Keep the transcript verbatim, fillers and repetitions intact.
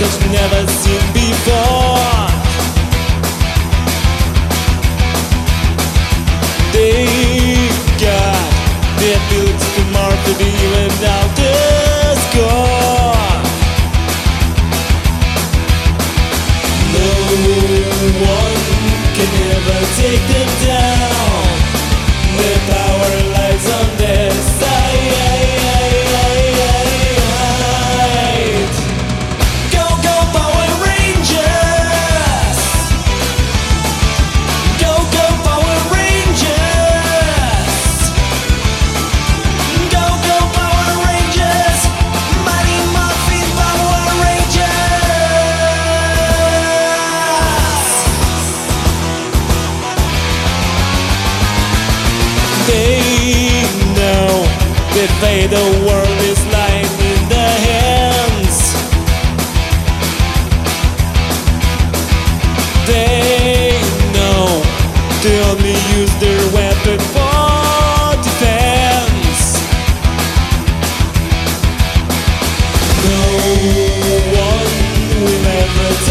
powers never seen before. They've got the ability to mark the even out the score. No one can ever take them down. The power lies on their side. Go, go, Power Rangers! Go, go, Power Rangers! Go, go, Power Rangers! Mighty Morphin Power Rangers! They know that fate the world is lying in their hands. They know they only use their weapon for defense. No one will ever